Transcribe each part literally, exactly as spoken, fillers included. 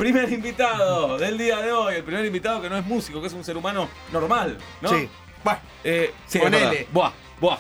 Primer invitado del día de hoy. El primer invitado que no es músico, que es un ser humano normal, ¿no? Sí. Buah, eh, sí, Ponele. Buah, buah.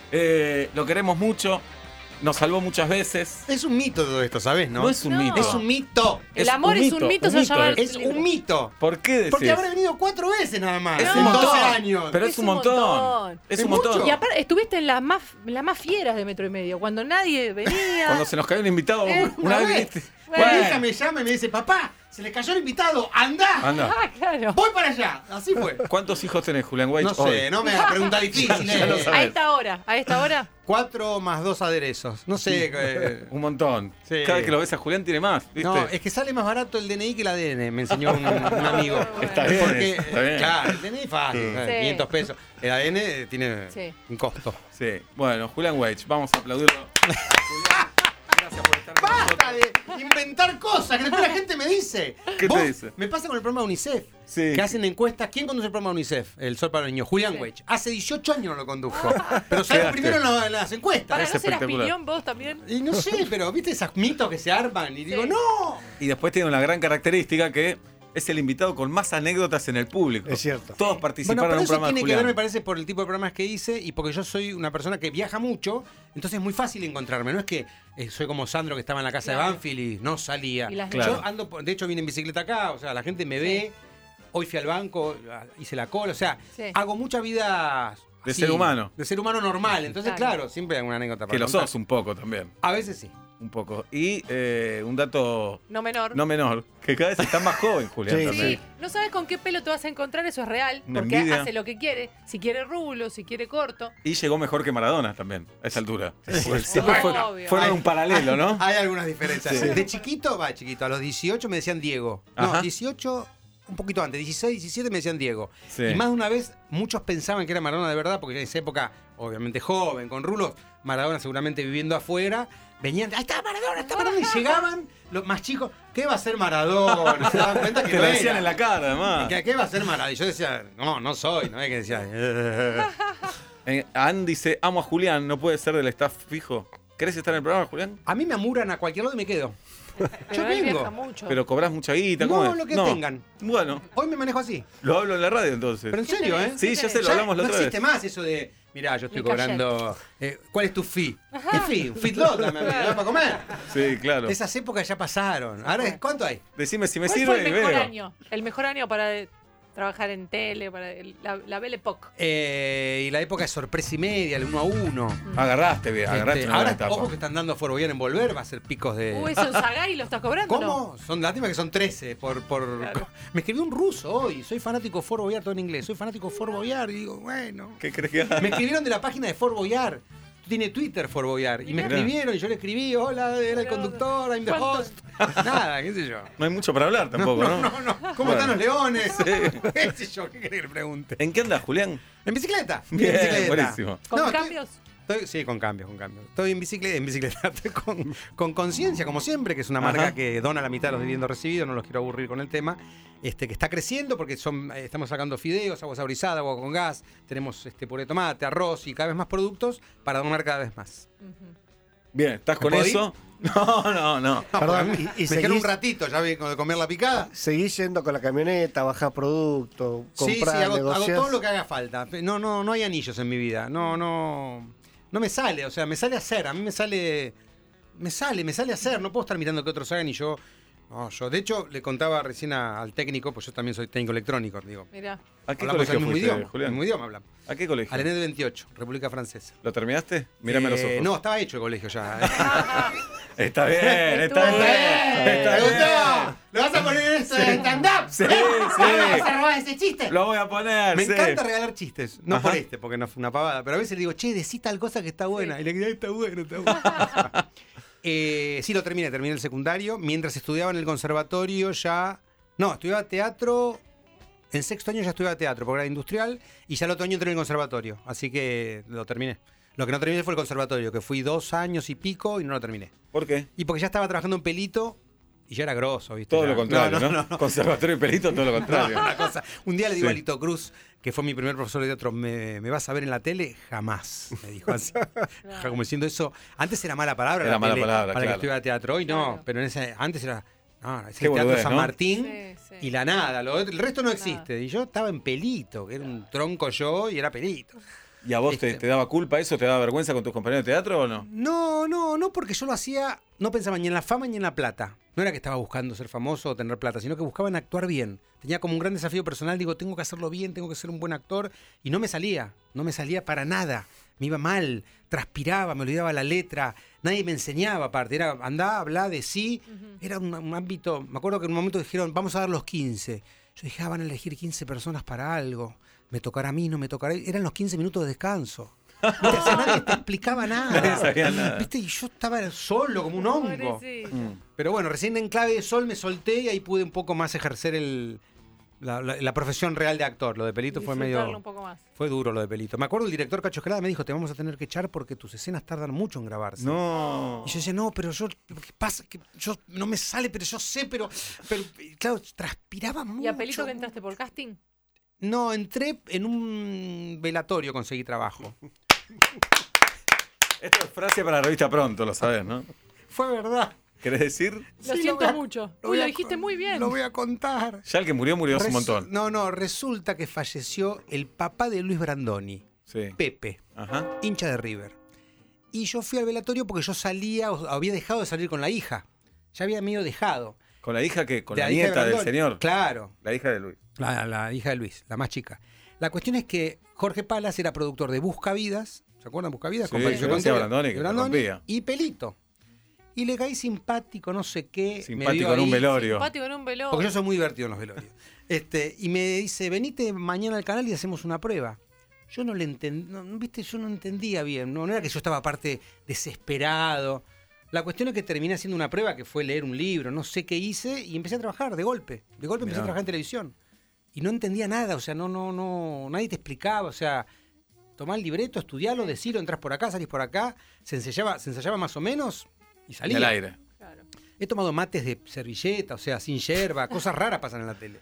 Eh, lo queremos mucho. Nos salvó muchas veces. Es un mito todo esto, ¿sabes? No, No es un No. mito. Es un mito. El Es amor un es mito, un mito, un se mito llama. Es un mito. ¿Por qué decís? Porque habrá venido cuatro veces nada más. Es No. un en montón. doce años. Pero es, Es un un montón. montón. Es Es un montón. mucho. Y aparte, estuviste en las más, las más fieras de Metro y Medio, cuando nadie venía. Cuando se nos cayó un invitado, Eh, una Una vez vez. viniste. Mi Bueno. hija me llama y me dice, papá, se le cayó el invitado, anda. Anda. Ah, claro. Voy para allá. Así fue. ¿Cuántos hijos tenés, Julián Weich? No sé, hoy? no me hagas preguntas difíciles. Ya lo Eh, sabés. A esta hora, a esta hora. Cuatro más dos aderezos. No sé. eh, Un montón. Sí. Cada vez que lo ves a Julián tiene más, ¿viste? No, es que sale más barato el D N I que el A D N, me enseñó un, un amigo. Está bien, Porque, está bien. Claro, el D N I es fácil, Sí. ¿sabes? Sí. quinientos pesos. El A D N tiene Sí. un costo. Sí. Bueno, Julián Weich, vamos a aplaudirlo. Julián, gracias por estar con ¡Basta nosotros. de inventar cosas! Que después la gente me dice. ¿Qué te Vos, dice? Me pasa con el programa UNICEF. Sí. Que hacen encuestas. ¿Quién conduce el programa UNICEF? El Sol para los Niños. Julián Sí. Weich. Hace dieciocho años no lo condujo. Pero sale Quedaste. primero en, la- en las encuestas. Para Es no ser espectacular. aspirión, vos también. Y no sé, pero viste esos mitos que se arman. Y digo, Sí. ¡no! Y después tiene una gran característica que es el invitado con más anécdotas en el público. Es cierto. Todos Bueno, participaron pero en un eso programa de tiene que ver, Julián. me parece, por el tipo de programas que hice y porque yo soy una persona que viaja mucho, entonces es muy fácil encontrarme. No es que eh, soy como Sandro que estaba en la casa Claro. de Banfield y no salía. Y las Claro. Yo ando, por- de hecho vine en bicicleta acá, o sea, la gente me ve, hoy fui al banco, hice la cola, o sea, Sí. hago mucha vida... De así, ser humano. De ser humano normal. Entonces, Claro. claro, siempre hay alguna anécdota para Que lo contar. sos un poco también. A veces sí. Un poco. Y eh, un dato No menor. no menor, que cada vez está más joven, Julián, Sí. también. Sí, no sabes con qué pelo te vas a encontrar, eso es real. Una Porque envidia. hace lo que quiere. Si quiere rulo, si quiere corto. Y llegó mejor que Maradona también, a esa altura. Sí. Siempre fue- Obvio. fueron un paralelo, ¿no? Hay algunas diferencias. Sí. De chiquito, va, chiquito, a los dieciocho me decían Diego. No, Ajá. dieciocho, un poquito antes, dieciséis, diecisiete me decían Diego. Sí. Y más de una vez muchos pensaban que era Maradona de verdad, porque en esa época, obviamente joven, con rulos, Maradona seguramente viviendo afuera, venían, ahí está Maradona, está Maradona, y llegaban los más chicos, ¿qué va a ser Maradona? Se daban cuenta que Te no lo era. decían en la cara, además. ¿Qué, qué va a ser Maradona? Y yo decía, no, no soy, no es que decía. "Eh". Eh, Ann dice, amo a Julián, no puede ser del staff fijo. ¿Querés estar en el programa, Julián? A mí me amuran a cualquier lado y me quedo. Pero Yo él vengo. viaja mucho. Pero cobras mucha guita, ¿cómo No, es? lo que tengan. Bueno, Hoy me manejo así. lo hablo en la radio entonces. Pero en ¿Qué serio, tenés? ¿eh? Sí, ¿Qué ya tenés? sé, lo Ya hablamos la no otra existe vez. más eso de, mirá, yo estoy Mi cachet. cobrando. eh, ¿Cuál es tu fee? ¿Qué fee? Un feedlot, me da para comer. Sí, claro. Esas épocas ya pasaron. Ahora, ¿cuánto hay? Decime si me ¿Cuál sirve fue el y mejor veo. año? El mejor año para eh, trabajar en tele, para el- la, la Belle Époque. Eh, y la época de sorpresa y media, el uno a uno. Agarraste bien, agarraste Este, una ahora, buena etapa. ojo que están dando Foro Bien en volver, va a ser picos de. Uh, eso en Sagay lo estás cobrando. ¿Cómo? Son lástimas que son trece por. por... Claro. Me escribió un ruso hoy. Soy fanático de Fort Boyard, todo en inglés. Soy fanático de Fort Boyard. Y digo, bueno. ¿Qué crees que haga? Me escribieron de la página de Fort Boyard. Tiene Twitter Fort Boyard. Y me Mirá. escribieron y yo le escribí, hola, era el Pero, conductor, I'm the ¿cuánto? host. Nada, qué sé yo. No hay mucho para hablar tampoco, ¿no? No, no, no. ¿Cómo Bueno. están los leones? ¿Qué sé yo? ¿Qué querés que le pregunte? ¿En qué andas, Julián? En bicicleta. Bien, en bicicleta. buenísimo. ¿Con No, estoy- cambios? Estoy, sí, con cambios, con cambios. Estoy en bicicleta, en bicicleta, estoy con, con Conciencia, como siempre, que es una marca Ajá. que dona la mitad de los dividendos recibidos, no los quiero aburrir con el tema, este, que está creciendo porque son, eh, estamos sacando fideos, agua saborizada, agua con gas, tenemos este puré de tomate, arroz y cada vez más productos para donar cada vez más. Ujú. Bien, ¿estás ¿Me con puedo eso? No, no, no. No, Perdón, porque a mí y- y me quedo un seguís- ratito, ya vi con de comer la picada. Seguís yendo con la camioneta, bajás producto, Sí, sí, comprás, hago, hago negociás. todo lo que haga falta. No, no, no hay anillos en mi vida. No, no. No me sale, o sea, me sale hacer. A mí me sale. Me sale, me sale hacer. No puedo estar mirando que otros hagan y yo. No, yo. De hecho, le contaba recién a- al técnico, pues yo también soy técnico electrónico, digo. Mirá. ¿A qué Hablamos colegio el mismo fuiste, idioma. El Julián? mismo idioma hablamos. ¿A qué colegio? Al N D veintiocho, República Francesa. ¿Lo terminaste? Mírame a los Eh, ojos. No, estaba hecho el colegio ya. Está bien, está Estuvo bien. bien. Está ¿Te bien. gustó? ¿Lo vas a poner en ese stand-up? Sí, ¿Me sí. vas a robar ese chiste? Lo voy a poner, Me sí. encanta regalar chistes. No Ajá. por este, porque no fue una pavada. Pero a veces le digo, che, decí tal cosa que está buena. Sí. Y le digo, "Ay, está bueno, está bueno. eh, sí, lo terminé. Terminé el secundario. Mientras estudiaba en el conservatorio ya... No, estudiaba teatro... En sexto año ya estudiaba teatro, porque era industrial. Y ya el otro año entré en el conservatorio. Así que lo terminé. Lo que no terminé fue el conservatorio, que fui dos años y pico y no lo terminé. ¿Por qué? Y porque ya estaba trabajando en Pelito y ya era grosso, ¿viste? Todo Ya- lo contrario, ¿no? no, no. Conservatorio y pelito, todo lo contrario. No, una cosa. Un día le digo Sí. a Lito Cruz, que fue mi primer profesor de teatro, ¿me, me vas a ver en la tele? Jamás, me dijo así. Como diciendo eso. Antes era mala palabra Era la mala tele palabra, para claro. que estudiara teatro. Hoy no, Claro. pero en ese, antes era No, es Qué el Teatro boludez, San ¿no? Martín Sí, sí. y la nada. Lo, el resto no Nada. existe. Y yo estaba en Pelito, que era un tronco yo y era Pelito. ¿Y a vos te, Este- te daba culpa eso? ¿Te daba vergüenza con tus compañeros de teatro o no? No, no, no, porque yo lo hacía, no pensaba ni en la fama ni en la plata. No era que estaba buscando ser famoso o tener plata, sino que buscaba en actuar bien. Tenía como un gran desafío personal, digo, tengo que hacerlo bien, tengo que ser un buen actor. Y no me salía, no me salía para nada. Me iba mal, transpiraba, me olvidaba la letra, nadie me enseñaba aparte. Era andá, hablá, decí. Ujú. Era un, un ámbito, me acuerdo que en un momento dijeron, vamos a dar los quince. Yo dije, ah, van a elegir quince personas para algo. Me tocará a mí, no me tocará. Eran los quince minutos de descanso. ¿Viste? O sea, nadie te explicaba Nadie nada. sabía nada. ¿Viste? Y yo estaba solo, como un hongo. Pobrecito. Mm. Pero bueno, recién en clave de sol me solté y ahí pude un poco más ejercer el, la, la- la profesión real de actor. Lo de Pelito fue Disfrutarlo medio... un poco más. Fue duro lo de Pelito. Me acuerdo el director Cacho Escalada me dijo, te vamos a tener que echar porque tus escenas tardan mucho en grabarse. No. Y yo decía, no, pero yo, ¿qué pasa? Que yo no me sale, pero yo sé, pero, pero claro, transpiraba mucho. ¿Y a Pelito que entraste por casting? No, entré en un velatorio, conseguí trabajo. Esto es frase para la revista Pronto, lo sabes, ¿no? Fue verdad. ¿Querés decir? Lo Sí, siento voy a- mucho. lo Uy, voy lo a dijiste con- muy bien. Lo voy a contar. Ya el que murió, murió hace un Resu- montón. No, no, resulta que falleció el papá de Luis Brandoni, Sí. Pepe, Ajá. hincha de River. Y yo fui al velatorio porque yo salía, o había dejado de salir con la hija. Ya había medio dejado. ¿Con la hija que Con De la hija de nieta del Brandoni. señor. Claro, La hija de Luis. la, la hija de Luis, la más chica. La cuestión es que Jorge Palas era productor de Buscavidas, ¿se acuerdan Buscavidas? Sí, Con Patricio yo conocía a Conte, Brandoni, que de la rompía. y Pelito. Y le caí simpático, no sé qué. me Simpático vio en un ahí, velorio. Simpático en un velorio. Porque yo soy muy divertido en los velorios. Este, y me dice, venite mañana al canal y hacemos una prueba. Yo no le entendía, no, viste, yo no entendía bien, no, no era que yo estaba aparte desesperado. La cuestión es que terminé haciendo una prueba que fue leer un libro, no sé qué hice, y empecé a trabajar de golpe. De golpe empecé Mirá. a trabajar en televisión. Y no entendía nada, o sea, no, no, no, nadie te explicaba, o sea, tomá el libreto, estudialo, decilo, entras por acá, salís por acá, se ensayaba, se ensayaba más o menos y En salía. el aire. Claro. He tomado mates de servilleta, o sea, sin yerba, cosas raras pasan en la tele.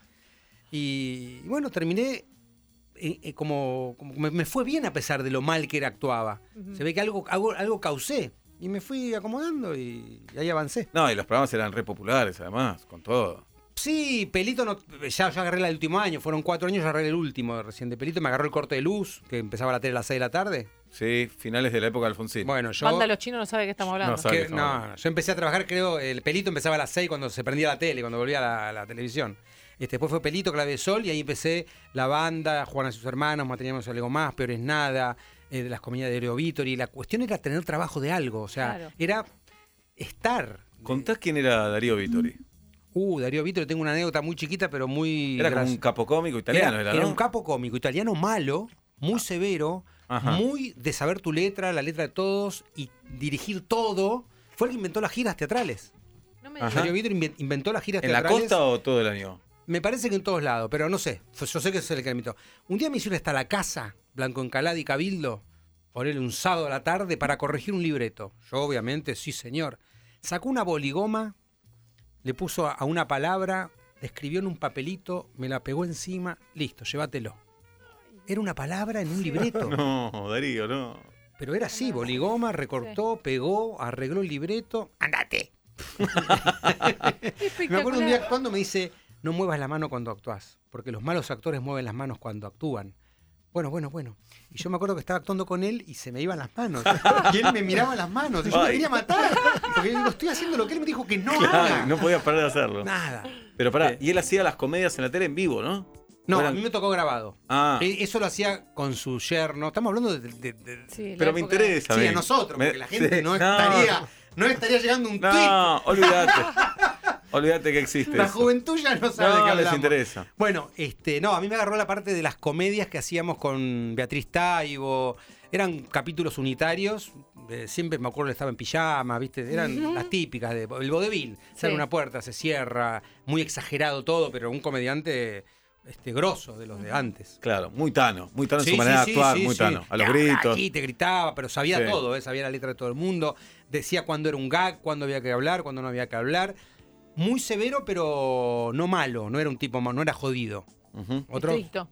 Y, y bueno, terminé eh, eh, como, como me, me fue bien a pesar de lo mal que era actuaba. Ujú. Se ve que algo, algo, algo causé. Y me fui acomodando y, y ahí avancé. No, y los programas eran re populares, además, con todo. Sí, Pelito, no, ya, ya agarré el último año, fueron cuatro años, ya agarré el último recién de Pelito. Me agarró el corte de luz, que empezaba la tele a las seis de la tarde. Sí, finales de la época de Alfonsín. Bueno, yo... Banda Los Chinos no sabe de qué estamos hablando. No sabe. que- que estamos no, hablando. yo empecé a trabajar, creo, el Pelito empezaba a las seis cuando se prendía la tele, cuando volvía a la, a la televisión. Este, después fue Pelito, Clave de Sol, y ahí empecé la banda, Juana y sus hermanos, Manteníamos algo más, Peor es Nada, eh, de las comedias de Oreo Vítor, y la cuestión era tener trabajo de algo, o sea, Claro. era estar. ¿Contás quién era Darío Vittori? Uh, Darío Vítor, tengo una anécdota muy chiquita, pero muy... Era como graci- un capo cómico italiano, era, era ¿no? un capo cómico, italiano malo, muy severo, Ajá. muy de saber tu letra, la letra de todos, y dirigir todo. Fue el que inventó las giras teatrales. No me Ajá. digas. Darío Vítor inven- inventó las giras ¿En la teatrales. costa o todo el año? Me parece que en todos lados, pero no sé. Fue- Yo sé que es el que la inventó. Un día me hicieron hasta la casa, Blanco Encalada y Cabildo, ponerle un sábado a la tarde para corregir un libreto. Yo, obviamente, sí, señor. Sacó una boligoma, le puso a- a una palabra, le escribió en un papelito, me la pegó encima, listo, llévatelo. Era una palabra en un libreto. No, Darío, no. Pero era así, boligoma, recortó, pegó, arregló el libreto, ¡andate! Me acuerdo un día actuando, me dice, no muevas la mano cuando actuás, porque los malos actores mueven las manos cuando actúan. Bueno, bueno, bueno. Y yo me acuerdo que estaba actuando con él y se me iban las manos. Y él me miraba las manos. Y yo me Ay. quería matar. Porque digo, estoy haciendo lo que él me dijo que no Claro, haga. no podía parar de hacerlo. Nada. Pero pará, y él hacía las comedias en la tele en vivo, ¿no? No, Eran- a mí me tocó grabado. Ah, Eh, Eso lo hacía con su yerno. Estamos hablando de... de- de- Sí, la pero me época- interesa. sí, mí. a nosotros, Me- porque la gente sí, no, estaría, no estaría llegando un tweet. No, olvídate. Olvídate que existe La eso. juventud ya no sabe de No, qué les hablamos. interesa. Bueno, este, no, a mí me agarró la parte de las comedias que hacíamos con Beatriz Taibo. Eran capítulos unitarios. eh, siempre me acuerdo que estaba en pijama, ¿viste? Eran Ujú. las típicas de el vodevil. Sale Sí. una puerta, se cierra, muy exagerado todo, pero un comediante este grosso de los de antes. Claro, muy tano. Muy tano en Sí, su manera sí, de actuar, sí, muy sí. tano. A los Y gritos. Aquí te gritaba, pero sabía Sí. todo, ¿eh? Sabía la letra de todo el mundo. Decía cuándo era un gag, cuándo había que hablar, cuándo no había que hablar. Muy severo, pero no malo. No era un tipo, ma- no era jodido. Ujú. Otro Estricto.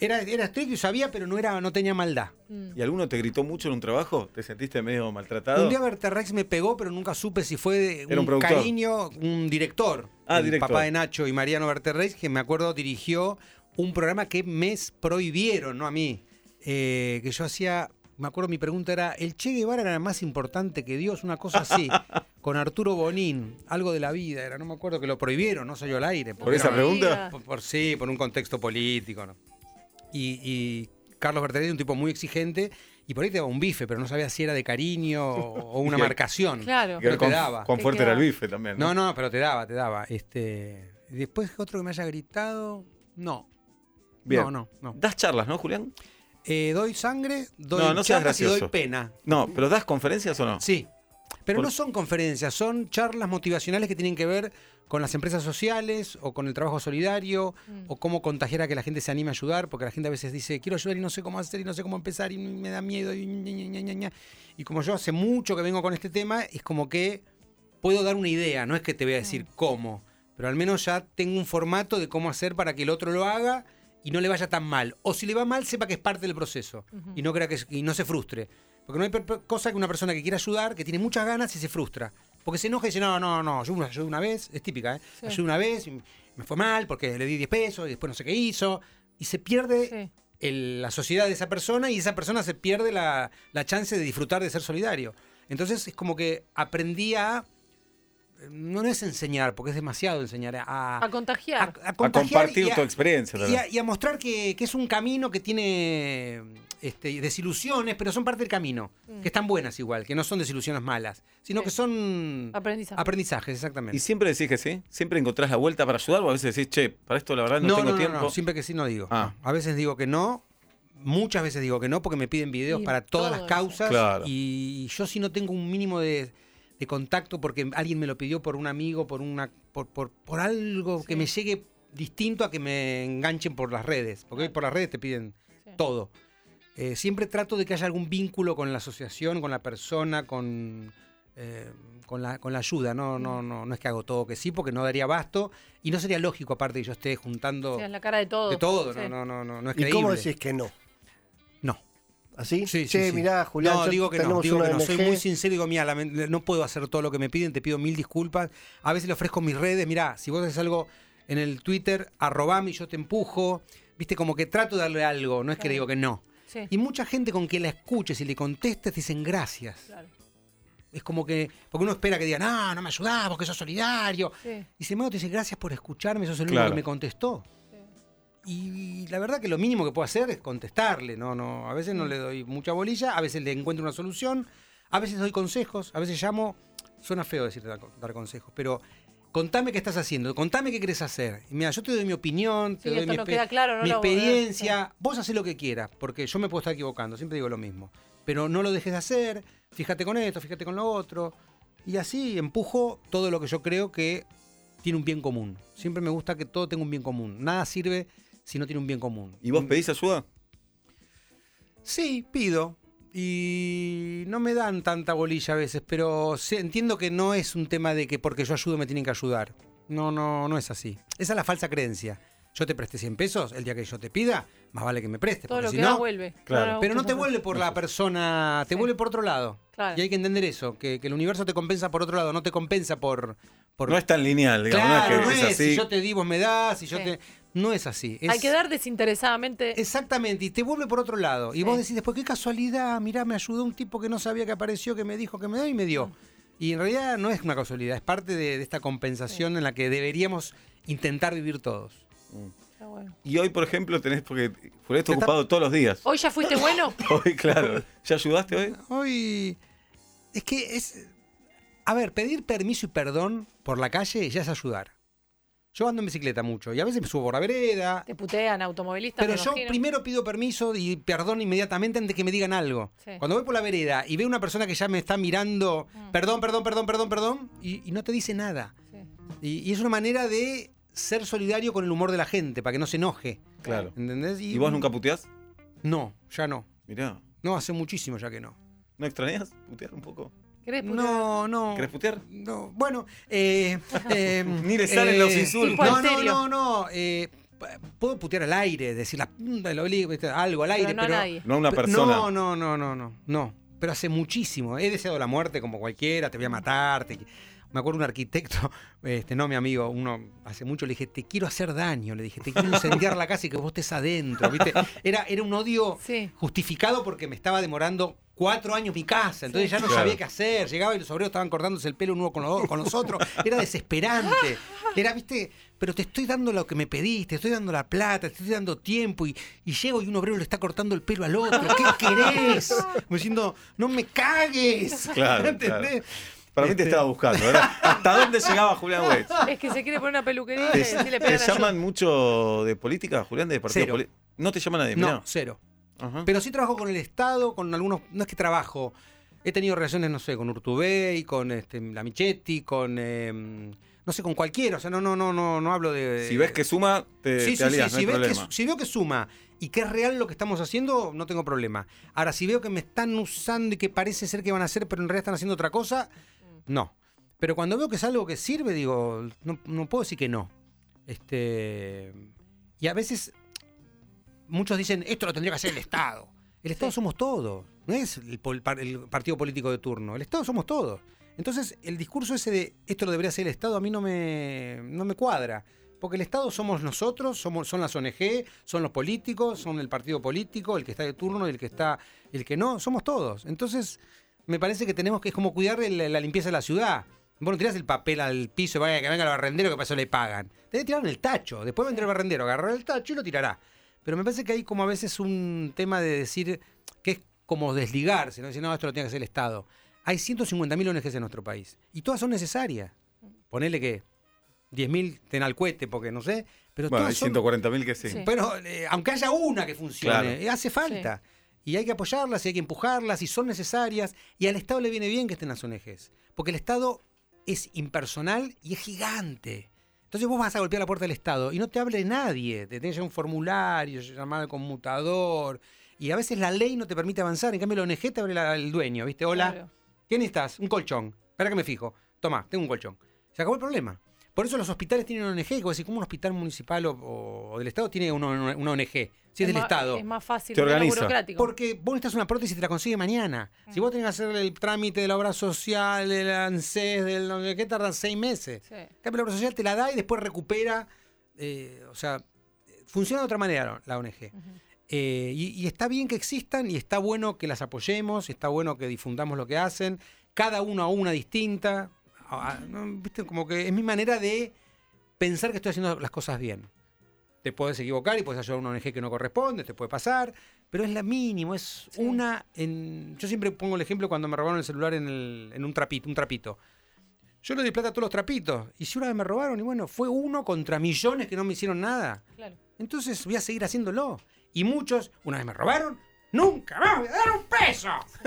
Era, era estricto y sabía, pero no, era, no tenía maldad. Mm. ¿Y alguno te gritó mucho en un trabajo? ¿Te sentiste medio maltratado? Un día Verterrex me pegó, pero nunca supe si fue de Era un un, productor. cariño, un director. Ah, el director. papá de Nacho y Mariano Verterrex, que me acuerdo dirigió un programa que me prohibieron, no a mí. Eh, que yo hacía, me acuerdo mi pregunta era, ¿el Che Guevara era más importante que Dios? Una cosa así, con Arturo Bonín, algo de la vida, era, no me acuerdo, que lo prohibieron, no salió al aire. ¿Por esa no- pregunta? Por, por- sí, por un contexto político, ¿no? Y, y Carlos Bertelli, un tipo muy exigente, y por ahí te daba un bife, pero no sabía si era de cariño o, o una Y que- marcación. Claro. Que Pero te cuán- daba. cuán Te fuerte era el quedaba. bife también. No, no, pero te daba, te daba. Este, después otro que me haya gritado, no. Bien. No, no, no. ¿Das charlas, no, Julián? Eh, doy sangre, doy No, no seas charlas y doy gracioso. pena. No, pero ¿das conferencias o no? Sí. Pero Por- no son conferencias, son charlas motivacionales que tienen que ver con las empresas sociales o con el trabajo solidario Mm. o cómo contagiar a que la gente se anime a ayudar, porque la gente a veces dice, quiero ayudar y no sé cómo hacer y no sé cómo empezar y me da miedo y ña, ña, ña, ña, ña. Y como yo hace mucho que vengo con este tema, es como que puedo dar una idea, no es que te voy a decir cómo, pero al menos ya tengo un formato de cómo hacer para que el otro lo haga y no le vaya tan mal. O si le va mal, sepa que es parte del proceso Ujú. y no crea que es- y no se frustre. Porque no hay per- per- cosa que una persona que quiere ayudar, que tiene muchas ganas y se frustra. Porque se enoja y dice, no, no, no, yo ayudo una vez, es típica, ¿eh? Sí. Ayudo una vez, y me fue mal porque le di diez pesos y después no sé qué hizo. Y se pierde Sí. el- la sociedad de esa persona y esa persona se pierde la, la chance de disfrutar de ser solidario. Entonces es como que aprendí a... No es enseñar, porque es demasiado enseñar, a, A contagiar. a A contagiar compartir y a- tu experiencia y también. a, y a mostrar que, que es un camino que tiene este, desilusiones, pero son parte del camino, Mm. que están buenas igual, que no son desilusiones malas, sino Sí. que son Aprendizaje. aprendizajes, exactamente. ¿Y siempre decís que sí? ¿Siempre encontrás la vuelta para ayudar o a veces decís, che, para esto la verdad no, tengo no, tiempo? no, siempre que sí no digo. Ah. No. A veces digo que no, muchas veces digo que no, porque me piden videos Y para todas todo las eso. causas, Claro. y yo si no tengo un mínimo de, de contacto porque alguien me lo pidió por un amigo, por una por, por, por algo que Sí. me llegue distinto a que me enganchen por las redes, porque hoy Claro. por las redes te piden Sí. todo. Eh, siempre trato de que haya algún vínculo con la asociación, con la persona, con, eh, con, la, con la ayuda. No, no, no, no es que hago todo que sí, porque no daría abasto y no sería lógico, aparte, que yo esté juntando Sí, es la cara de todo. de todo. Sí. No, no, no, no, no es ¿Y creíble. cómo decís que no? No. ¿Así? Sí, sí, che, sí. mirá, Julián, no, yo- digo que no, tenemos digo una que no. Soy O N G. muy sincero y digo, mira, lament- no puedo hacer todo lo que me piden, te pido mil disculpas. A veces le ofrezco mis redes, mira, si vos haces algo en el Twitter, arrobame y yo te empujo. Viste, como que trato de darle algo, no es que le digo que no. Sí, Y mucha gente con que la escuches y le contestes dicen gracias. claro. Es como que, porque uno espera que digan, no, no me ayudás porque sos solidario. Sí. Y sin embargo te dice, gracias por escucharme, sos el único Claro. que me contestó. Y la verdad que lo mínimo que puedo hacer es contestarle. No, no, a veces no le doy mucha bolilla, a veces le encuentro una solución, a veces doy consejos, a veces llamo. Suena feo decirte dar, dar consejos, pero contame qué estás haciendo, contame qué querés hacer. Y mira, yo te doy mi opinión, te Sí, doy esto mi, no espe- queda claro, no mi lo- experiencia. Vos hacés lo que quieras, porque yo me puedo estar equivocando, siempre digo lo mismo. Pero no lo dejes de hacer, fíjate con esto, fíjate con lo otro. Y así empujo todo lo que yo creo que tiene un bien común. Siempre me gusta que todo tenga un bien común. Nada sirve si no tiene un bien común. ¿Y vos pedís ayuda? Sí, pido. Y no me dan tanta bolilla a veces, pero sí, entiendo que no es un tema de que porque yo ayudo me tienen que ayudar. No, no, no es así. Esa es la falsa creencia. Yo te presté cien pesos, el día que yo te pida, más vale que me prestes. Todo porque lo si que da no, vuelve. Claro. pero no te vuelve por la persona, te Sí. vuelve por otro lado. Claro. Y hay que entender eso, que, que el universo te compensa por otro lado, no te compensa por... por... No es tan lineal, digamos, claro, no es que es así. si yo te di, vos me das, si yo Sí. te... No es así. Es... Hay que dar desinteresadamente. Exactamente, y te vuelve por otro lado. Y Sí. vos decís después, qué casualidad, mirá, me ayudó un tipo que no sabía que apareció, que me dijo que me dio y me dio. Y en realidad no es una casualidad, es parte de, de esta compensación en la que deberíamos intentar vivir todos. Está bueno. Y hoy, por ejemplo, tenés, porque Julián está ¿Qué tal? ocupado todos los días. ¿Hoy ya fuiste bueno? Hoy, claro. ¿Ya ayudaste hoy? Hoy es que es... A ver, pedir permiso y perdón por la calle ya es ayudar. Yo ando en bicicleta mucho y a veces me subo por la vereda, Te putean, automovilistas. pero me yo imagino. primero pido permiso y perdón inmediatamente antes de que me digan algo. Sí. Cuando voy por la vereda y veo una persona que ya me está mirando, Mm. perdón, perdón, perdón, perdón, perdón, y, y no te dice nada. Sí. Y, y es una manera de ser solidario con el humor de la gente, para que no se enoje. Claro. ¿Entendés? ¿Y vos nunca puteás? No, ya no. Mirá. No, hace muchísimo ya que no. ¿No extrañas putear un poco? ¿Querés putear? No, no. ¿Querés putear? No, bueno, eh, eh, Ni le salen los insultos. Tipo No, en no, serio. no, no. eh, puedo putear al aire, decir la punta del obligo, ¿viste? Algo al aire, Pero no a pero. nadie. No una pero- persona. No, no, no, no, no, no. Pero hace muchísimo. He deseado la muerte como cualquiera, te voy a matar. te- Me acuerdo un arquitecto, este, no mi amigo, uno hace mucho, le dije, te quiero hacer daño, le dije, te quiero incendiar la casa y que vos estés adentro, ¿viste? Era, era un odio Sí. justificado porque me estaba demorando cuatro años mi casa, entonces Sí. ya no Claro. sabía qué hacer, llegaba y los obreros estaban cortándose el pelo uno con los, con los otros, era desesperante, era, ¿viste? Pero te estoy dando lo que me pediste, te estoy dando la plata, te estoy dando tiempo y, y llego y un obrero le está cortando el pelo al otro, ¿qué querés? Como diciendo, no me cagues, Claro, ¿entendés? Para mí te Este- estaba buscando, ¿verdad? ¿Hasta dónde llegaba Julián Weitz? Es que se quiere poner una peluquería y ¿Te, decirle te pegar a llaman mucho de política, Julián, de partido Cero. político? No te llaman nadie, No, mirá. cero. Ajá. Pero sí trabajo con el Estado, con algunos, no es que trabajo, he tenido relaciones, no sé, con Urtubey, con este, la Michetti, con, eh, no sé, con cualquiera, o sea, no, no, no, no, no hablo de... Si ves que suma, te, Sí, te sí, alías, sí, no hay si, ves que, problema. si veo que suma y que es real lo que estamos haciendo, no tengo problema. Ahora, si veo que me están usando y que parece ser que van a hacer, pero en realidad están haciendo otra cosa, no. Pero cuando veo que es algo que sirve, digo, no, no puedo decir que no. Este, y a veces muchos dicen, esto lo tendría que hacer el Estado. El Estado Sí. somos todos, no es el, pol- par- el partido político de turno. El Estado somos todos. Entonces, el discurso ese de esto lo debería hacer el Estado a mí no me, no me cuadra. Porque el Estado somos nosotros, somos, son las O N G, son los políticos, son el partido político, el que está de turno y el que está, el que no, somos todos. Entonces, me parece que tenemos que, es como cuidar el- la limpieza de la ciudad. Vos no tirás el papel al piso y vaya que venga el barrendero que para eso le pagan. Tenés que tirar en el tacho. Después vendrá el barrendero, agarrar el tacho y lo tirará. Pero me parece que hay como a veces un tema de decir que es como desligarse, ¿no? Decir, no, esto lo tiene que hacer el Estado. Hay ciento cincuenta mil O N Ges en nuestro país. Y todas son necesarias. Ponele que diez mil ten al cohete, porque no sé. Pero Bueno, hay todas son- ciento cuarenta mil que sí. Sí. pero eh, aunque haya una que funcione, Claro. eh, hace falta. Y hay que apoyarlas y hay que empujarlas y son necesarias. Y al Estado le viene bien que estén las O N Ges. Porque el Estado es impersonal y es gigante. Entonces vos vas a golpear la puerta del Estado y no te hable nadie. Te tenés ya un formulario, llamar al conmutador. Y a veces la ley no te permite avanzar. En cambio la O N G te abre la- el dueño, ¿viste? Hola, Claro. ¿qué necesitas? Un colchón. Espera que me fijo. Tomá, tengo un colchón. Se acabó el problema. Por eso los hospitales tienen O N G. Como decir, ¿cómo un hospital municipal o, o del Estado tiene una, una- una O N G? Si es, del más- Estado. Es más fácil, Te menos organiza. burocrático. Porque vos necesitas una prótesis y te la consigue mañana. Si vos tenés que hacer el trámite de la obra social, del ANSES, del no sé qué, tardan seis meses. Sí. En cambio, la obra social te la da y después recupera. eh, o sea, funciona de otra manera la O N G. Ujú. Eh, y, y está bien que existan y está bueno que las apoyemos, está bueno que difundamos lo que hacen, cada uno a una distinta. Ah, ¿no? ¿Viste? Como que es mi manera de pensar que estoy haciendo las cosas bien. Te puedes equivocar y puedes ayudar a una O N G que no corresponde, te puede pasar, pero es la mínimo, es Sí. una en. Yo siempre pongo el ejemplo cuando me robaron el celular en, el- en un trapito, un trapito. Yo le di plata a todos los trapitos, y si una vez me robaron, y bueno, fue uno contra millones que no me hicieron nada. Claro. Entonces voy a seguir haciéndolo. Y muchos, una vez me robaron, nunca más voy a dar un peso.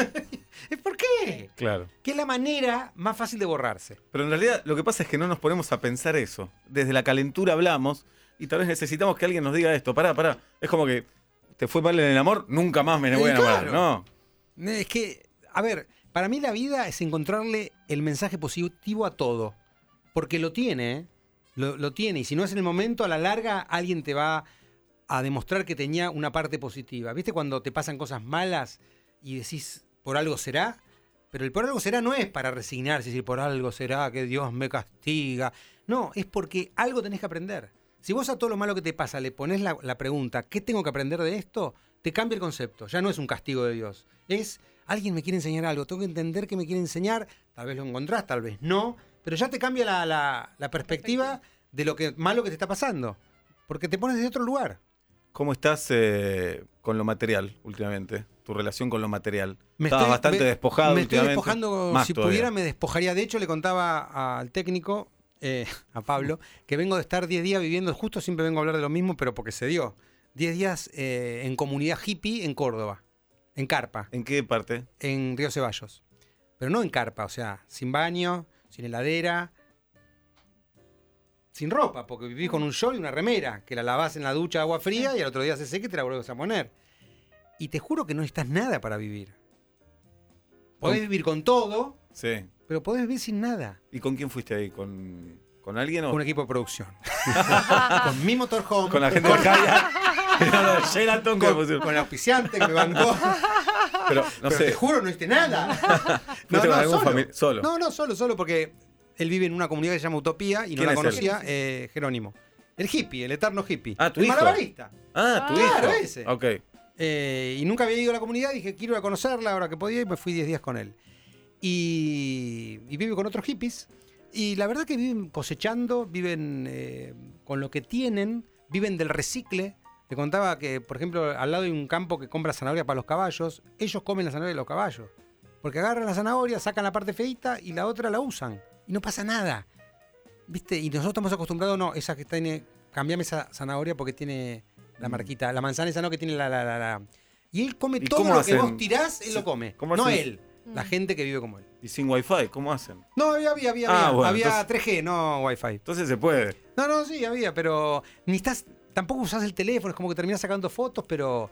¿Por qué? Claro. Que es la manera más fácil de borrarse. Pero en realidad lo que pasa es que no nos ponemos a pensar eso. Desde la calentura hablamos y tal vez necesitamos que alguien nos diga esto. Pará, pará. Es como que te fue mal en el amor, nunca más me voy a Eh, enamorar. claro. No. Es que, a ver, para mí la vida es encontrarle el mensaje positivo a todo. Porque lo tiene, ¿eh? Lo, lo tiene. Y si no es en el momento, a la larga alguien te va a demostrar que tenía una parte positiva. ¿Viste cuando te pasan cosas malas y decís, por algo será? Pero el por algo será no es para resignarse y decir, por algo será que Dios me castiga. No, es porque algo tenés que aprender. Si vos a todo lo malo que te pasa le pones la, la pregunta, ¿qué tengo que aprender de esto? Te cambia el concepto. Ya no es un castigo de Dios. Es, alguien me quiere enseñar algo, tengo que entender qué me quiere enseñar. Tal vez lo encontrás, tal vez no. Pero ya te cambia la, la, la perspectiva de lo que malo que te está pasando. Porque te pones desde otro lugar. ¿Cómo estás eh, con lo material últimamente? Tu relación con lo material. Me Estabas estoy- bastante me- despojado Me estoy últimamente. despojando, Más si todavía. pudiera me despojaría. De hecho, le contaba al técnico, eh, a Pablo, que vengo de estar diez días viviendo, justo siempre vengo a hablar de lo mismo, pero porque se dio. diez días eh, en comunidad hippie en Córdoba, en carpa, ¿En qué parte? en Río Ceballos. Pero no en carpa, o sea, sin baño, sin heladera, sin ropa, porque vivís con un short y una remera, que la lavás en la ducha de agua fría y al otro día se seca y te la vuelves a poner. Y te juro que no necesitas nada para vivir. Podés vivir con todo, Sí. pero podés vivir sin nada. ¿Y con quién fuiste ahí? ¿Con, ¿Con alguien o Un equipo de producción. Con mi motorhome. con la gente de Jaya? No, no, Sheraton, que con, pusieron. con el auspiciante que me bancó. Pero no Pero sé. te juro, no hiciste nada. ¿Fuiste con algún famili- solo? No, no, solo, solo porque él vive en una comunidad que se llama Utopía y no ¿Quién la es él? conocía, eh, Jerónimo. El hippie, el eterno hippie. Ah, tu el hijo. malabarista. Ah, tu Claro, hijo. ese. Ok. Eh, y nunca había ido a la comunidad, dije, quiero ir a conocerla ahora que podía y me fui diez días con él. Y, y vive con otros hippies. Y la verdad que viven cosechando, viven eh, con lo que tienen, viven del recicle. Te contaba que, por ejemplo, al lado hay un campo que compra zanahoria para los caballos. Ellos comen la zanahoria de los caballos. Porque agarran la zanahoria, sacan la parte feita y la otra la usan. Y no pasa nada. ¿Viste? Y nosotros estamos acostumbrados, no, esa que tiene, cambiame esa zanahoria porque tiene la marquita. La manzana esa no que tiene la... la, la, la. Y él come ¿Y todo cómo lo hacen? que vos tirás, él lo come. ¿Cómo No hacen? él, la gente que vive como él. Y sin wifi, ¿cómo hacen? No, había, había, había, Ah, había, bueno, había entonces- tres G, no Wi-Fi. Entonces se puede. No, no, sí, había, pero ni estás, tampoco usás el teléfono, es como que terminás sacando fotos, pero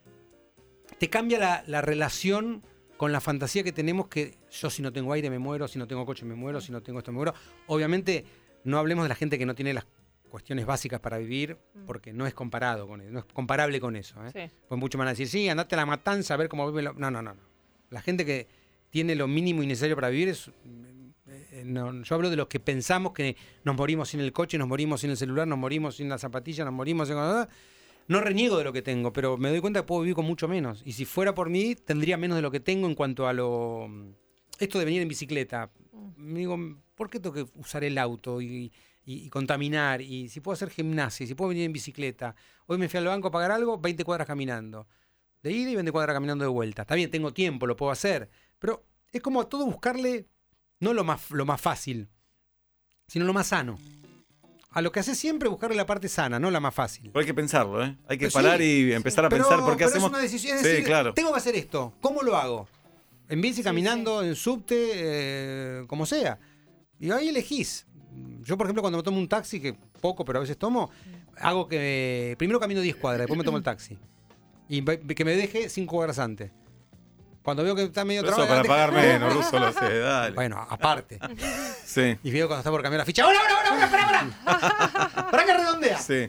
te cambia la, la relación con la fantasía que tenemos que yo si no tengo aire me muero, si no tengo coche me muero, si no tengo esto me muero. Obviamente no hablemos de la gente que no tiene las cuestiones básicas para vivir, porque no es comparado con eso, no es comparable con eso. ¿eh? Sí. Pues muchos van a decir, sí, andate a la matanza a ver cómo vive. Lo... No, no, no, no. La gente que tiene lo mínimo y necesario para vivir es... eh, no, yo hablo de los que pensamos que nos morimos sin el coche, nos morimos sin el celular, nos morimos sin la zapatilla, nos morimos sin... No reniego de lo que tengo, pero me doy cuenta que puedo vivir con mucho menos. Y si fuera por mí, tendría menos de lo que tengo en cuanto a lo... Esto de venir en bicicleta. Me digo, ¿por qué tengo que usar el auto y, y, y contaminar? Y si puedo hacer gimnasia, si puedo venir en bicicleta. Hoy me fui al banco a pagar algo, veinte cuadras caminando. De ida y veinte cuadras caminando de vuelta. Está bien, tengo tiempo, lo puedo hacer. Pero es como a todo buscarle, no lo más, lo más fácil, sino lo más sano. A lo que hace siempre buscarle la parte sana, no la más fácil. Pero hay que pensarlo, ¿eh? Hay que Pero parar sí, y empezar a Pero- pensar por qué pero hacemos. es una decisión, es Sí, decir, claro. tengo que hacer esto, ¿cómo lo hago? En bici, Sí, caminando, en subte, eh, como sea. Y ahí elegís. Yo, por ejemplo, cuando me tomo un taxi, que poco, pero a veces tomo, hago que primero camino diez cuadras, después me tomo el taxi. Y ve- que me deje cinco cuadras antes. Cuando veo que está medio Pero eso trabado, para deja- pagar menos, Ruso lo sé, dale. Bueno, aparte. Sí, Y veo cuando está por cambiar la ficha. ¡Hola, hola, hola, hola! ¡Para, para! ¡Para que redondea! sí.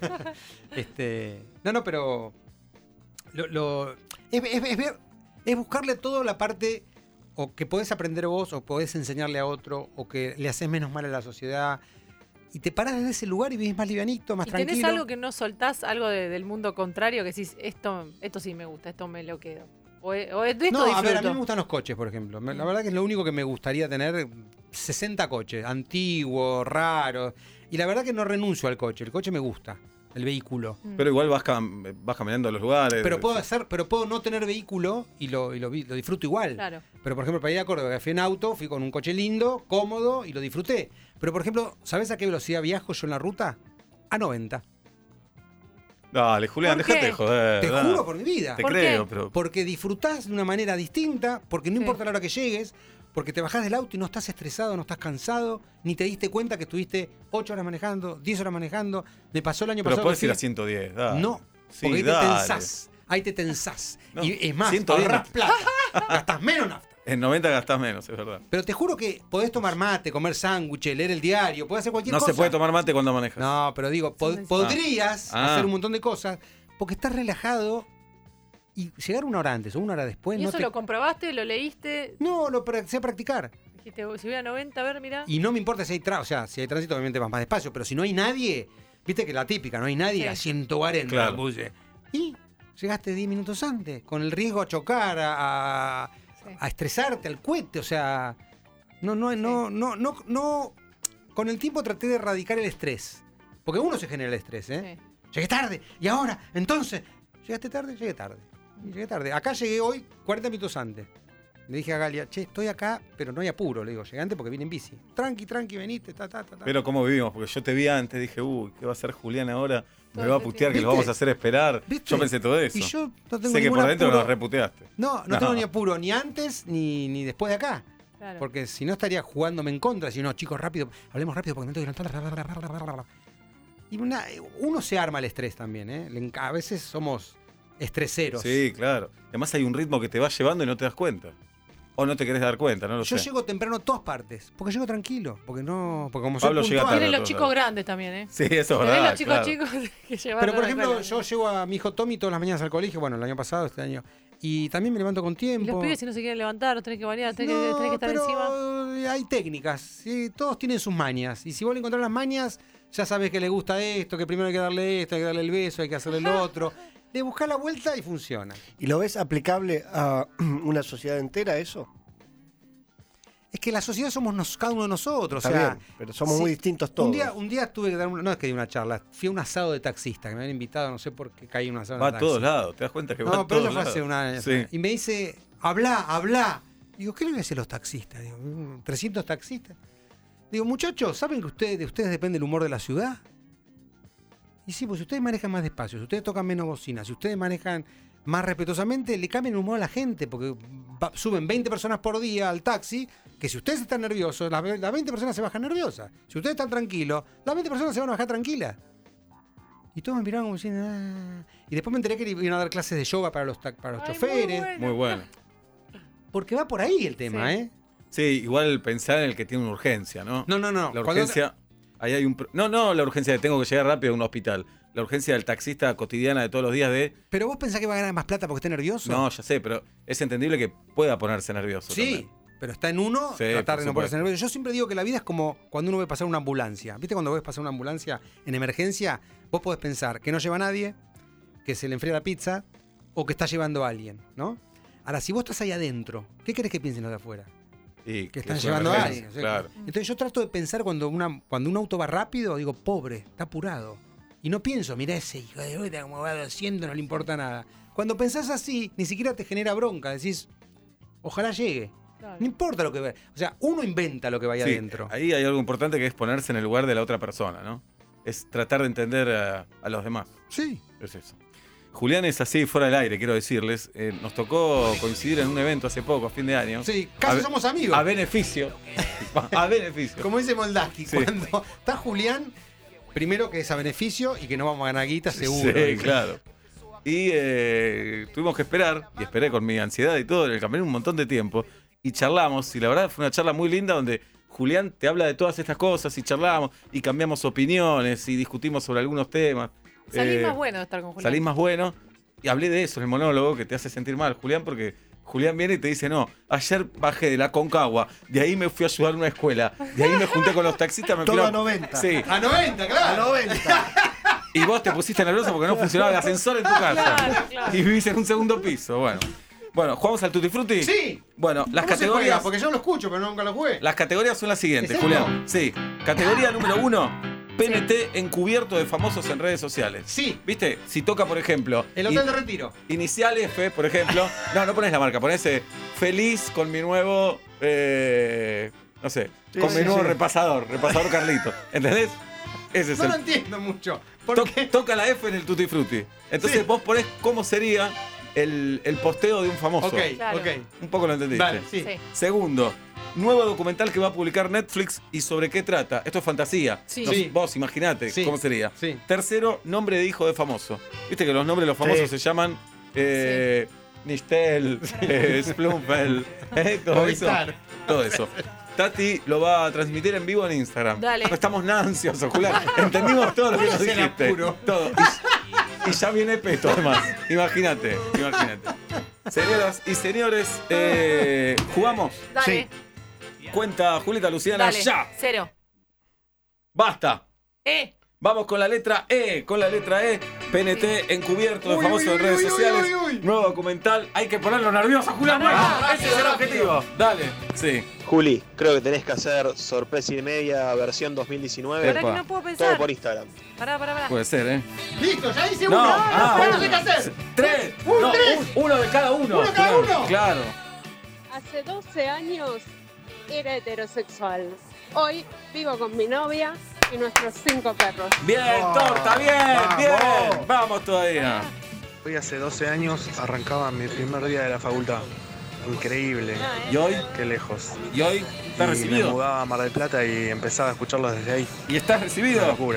Este, no, no, pero lo, lo- es, es- es ver- es buscarle toda la parte o que podés aprender vos o podés enseñarle a otro o que le haces menos mal a la sociedad y te parás desde ese lugar y vivís más livianito, más ¿Y tranquilo. tenés algo que no soltás, algo de- del mundo contrario, que decís, esto, esto sí me gusta, esto me lo quedo? O, e- o de esto No, a ver, a mí disfruto. me gustan los coches, por ejemplo. Me- La verdad que es lo único que me gustaría tener, sesenta coches, antiguos, raros. Y la verdad que no renuncio al coche, el coche me gusta, el vehículo. Mm. Pero igual vas, cam- vas caminando a los lugares. Pero puedo hacer, pero puedo no tener vehículo y lo, y lo, vi- lo disfruto igual. Claro. Pero por ejemplo, para ir a Córdoba, fui en auto, fui con un coche lindo, cómodo y lo disfruté. Pero por ejemplo, ¿sabés a qué velocidad viajo yo en la ruta? A noventa. Dale, Julián, ¿Por dejate qué? de joder. Te dale. juro por mi vida. Te ¿Por creo, qué? pero. Porque disfrutás de una manera distinta, porque no Sí. importa la hora que llegues, porque te bajás del auto y no estás estresado, no estás cansado, ni te diste cuenta que estuviste ocho horas manejando, diez horas manejando. Me pasó el año Pero pasado. puedes que ir a fui- ciento diez, dale. No, Sí, porque ahí te dale. tensás. Ahí te tensás. No, Y es más, ciento diez ahorrás no- plata. Gastás menos nafta. En noventa gastás menos, es verdad. Pero te juro que podés tomar mate, comer sándwiches, leer el diario, podés hacer cualquier No cosa. se puede tomar mate cuando manejas. No, pero digo, po- Sí. podrías Ah. hacer un montón de cosas porque estás relajado y llegar una hora antes o una hora después ¿Y no eso te... lo comprobaste, lo leíste? No, lo pra- sé practicar. Dijiste, si voy a noventa, a ver, mirá. Y no me importa si hay tránsito, o sea, si hay tránsito obviamente vas más despacio, pero si no hay nadie, viste que la típica, no hay nadie Sí. a ciento cuarenta. Claro. puse. Y llegaste diez minutos antes, con el riesgo a chocar, a, a- Sí. a estresarte, al cohete, o sea, no, no, no, no, no, no, con el tiempo traté de erradicar el estrés, porque uno se genera el estrés, ¿eh? Sí. Llegué tarde, y ahora, entonces, llegaste tarde, llegué tarde, y llegué tarde. Acá llegué hoy cuarenta minutos antes. Le dije a Galia, che, estoy acá, pero no hay apuro. Le digo, llegué antes porque vine en bici. Tranqui, tranqui, veniste, ta, ta, ta, ta. Pero cómo vivimos, porque yo te vi antes, dije, uy, ¿qué va a hacer Julián ahora? Me Todo va a el putear, que lo ¿Viste? vamos a hacer esperar. ¿Viste? Yo pensé todo eso. Y yo no tengo sé que ningún por dentro apuro. nos reputeaste. No, no, No. tengo ni apuro, ni antes ni, ni después de acá. Claro. Porque si no estaría jugándome en contra. Si no, chicos, rápido, hablemos rápido porque me tengo que levantar. Y una- uno se arma el estrés también, ¿eh? Le enca- A veces somos estreseros. Sí, claro. Además hay un ritmo que te va llevando y no te das cuenta. o no te querés dar cuenta, no lo Yo sé. llego temprano a todas partes, porque llego tranquilo, porque no, porque como Pablo soy llega puntual. tarde. Tienen a los todos chicos lados. grandes también, ¿eh? Sí, eso es Tenés verdad. los chicos claro. chicos que llevan Pero por a la ejemplo, escuela. yo llevo a mi hijo Tommy todas las mañanas al colegio, bueno, el año pasado, este año, y también me levanto con Y tiempo. los pibes si no se quieren levantar, los tenés que bañar, tenés, que, No, tenés que estar pero encima. hay técnicas, ¿sí? Todos tienen sus mañas. Y si vos le encontrás las mañas, ya sabés que le gusta esto, que primero hay que darle esto, hay que darle el beso, hay que hacerle el otro. Le buscás la vuelta y funciona. ¿Y lo ves aplicable a una sociedad entera eso? Es que la sociedad somos nos- cada uno de nosotros. Está o sea, bien, pero somos sí, muy distintos todos. Un día, un día tuve que dar una, no es que di una charla, fui a un asado de taxista, que me habían invitado, no sé por qué caí en un asado Va de a taxi. todos lados, te das cuenta que va No, a pero todos eso fue lados. hace un año. Sí. Y me dice, habla, habla. Digo, ¿qué le voy a decir a los taxistas? Digo, "Mm, trescientos taxistas. Digo, muchachos, ¿saben que ustedes, de ustedes depende el humor de la ciudad? Y sí, pues si ustedes manejan más despacio, si ustedes tocan menos bocina, si ustedes manejan más respetuosamente, le cambian el humor a la gente, porque va- suben veinte personas por día al taxi, que si ustedes están nerviosos, las, ve- las veinte personas se bajan nerviosas. Si ustedes están tranquilos, las veinte personas se van a bajar tranquilas. Y todos me miraban como diciendo, "Ah". Y después me enteré que iban a dar clases de yoga para los, ta- para los Ay, choferes. muy Muy bueno. Porque va por ahí el tema, Sí. ¿eh? Sí, igual pensar en el que tiene una urgencia, ¿no? No, no, no. La Cuando- urgencia. Ahí hay un. pro- No, no, la urgencia de tengo que llegar rápido a un hospital. La urgencia del taxista cotidiana de todos los días de. Pero vos pensás que va a ganar más plata porque esté nervioso. No, ya sé, pero es entendible que pueda ponerse nervioso. Sí, también. pero está en uno Sí, tratar por de no ponerse supuesto. nervioso. Yo siempre digo que la vida es como cuando uno ve pasar una ambulancia. ¿Viste cuando ves pasar una ambulancia en emergencia? Vos podés pensar que no lleva a nadie, que se le enfría la pizza o que está llevando a alguien, ¿no? Ahora, si vos estás ahí adentro, ¿qué querés que piensen los de afuera? Y Que están es una llevando a emergencia, alguien. o sea, Claro. Entonces yo trato de pensar cuando, una, cuando un auto va rápido, digo, pobre, está apurado. Y no pienso, mirá ese hijo de puta como va doscientos, no le importa nada. Cuando pensás así, ni siquiera te genera bronca, decís, ojalá llegue. Claro. No importa lo que ve. O sea, uno inventa lo que vaya Sí, adentro. ahí hay algo importante que es ponerse en el lugar de la otra persona, ¿no? Es tratar de entender a, a los demás. Sí. Es eso. Julián es así, fuera del aire, quiero decirles. Eh, nos tocó coincidir en un evento hace poco, a fin de año. Sí, casi A- somos amigos. A beneficio. A beneficio. Como dice Moldaski, Sí. cuando está Julián, primero que es a beneficio y que no vamos a ganar guita seguro. Sí, dice. claro. Y eh, tuvimos que esperar, y esperé con mi ansiedad y todo, en el camerino un montón de tiempo, y charlamos, y la verdad fue una charla muy linda donde Julián te habla de todas estas cosas, y charlamos, y cambiamos opiniones, y discutimos sobre algunos temas. Salís Eh, más bueno de estar con Julián. Salís más bueno, y hablé de eso en el monólogo, que te hace sentir mal, Julián, porque Julián viene y te dice, no, ayer bajé de la Concagua, de ahí me fui a ayudar a una escuela, de ahí me junté con los taxistas, me fui Todo a... a noventa. Sí, A noventa, A claro. noventa. y vos te pusiste nervioso porque no funcionaba el ascensor en tu casa. Claro, claro. Y vivís en un segundo piso. Bueno, bueno, ¿jugamos al Tutti Frutti? Sí. Bueno, las ¿Cómo se juega? categorías, Porque yo lo escucho, pero nunca lo jugué. las categorías son las siguientes, ¿Es Julián. Sí. Categoría número uno, P N T encubierto de famosos en redes sociales. Sí. ¿Viste? Si toca, por ejemplo, El hotel in- de retiro. Inicial F, por ejemplo. No, no pones la marca, pones eh, feliz con mi nuevo. eh, no sé, Sí, con sí, mi nuevo sí. repasador, repasador Carlito. ¿Entendés? Ese es No el. lo entiendo mucho. To- Porque toca la F en el Tutti Frutti. Entonces Sí. vos ponés cómo sería el, el posteo de un famoso. Ok, Claro. ok. Un poco lo entendiste. Vale, sí. Sí. Segundo, nuevo documental que va a publicar Netflix y sobre qué trata. Esto es fantasía. Sí. No- Sí. Vos imaginate Sí. cómo sería. Sí. Tercero, nombre de hijo de famoso. Viste que los nombres de los famosos Sí. se llaman eh, Nistel, eh, Splumfeld, eh, todo eso. Movistar. Todo eso. Tati lo va a transmitir en vivo en Instagram. Dale. No estamos nada ansiosos, Julián. Entendimos todo lo que nos ¿Cuál es el dijiste. apuro? Todo. Y, y ya viene Peto, además. Imagínate, imagínate. Señoras y señores, eh, jugamos. Dale. Cuenta Julieta Luciana, Dale. ya. Cero. Basta. Eh. Vamos con la letra E, con la letra E, P N T encubierto de Uy, famosos uy, en redes uy, uy, sociales, uy, uy. nuevo documental, hay que ponerlo nervioso, Julián, Pará, bueno, rápido, ese es el rápido. objetivo, dale, sí, Juli, creo que tenés que hacer sorpresa y media versión dos mil diecinueve. Pará Epa. que no puedo Todo pensar. por Instagram. Pará, pará, pará. puede ser, ¿eh? Listo, ya hice No, uno. ah, ya no uno. sé qué hacer. Tres, Un no, tres. un- uno de cada uno, Uno de cada claro, uno. claro, Hace doce años era heterosexual. Hoy vivo con mi novia y nuestros cinco perros. bien, torta, bien, Vamos. bien, vamos todavía, Hoy hace doce años arrancaba mi primer día de la facultad. Increíble, y hoy, qué lejos. y hoy, ¿estás Y me recibido? mudaba a Mar del Plata y empezaba a escucharlos desde ahí. ¿Y estás Una recibido? locura.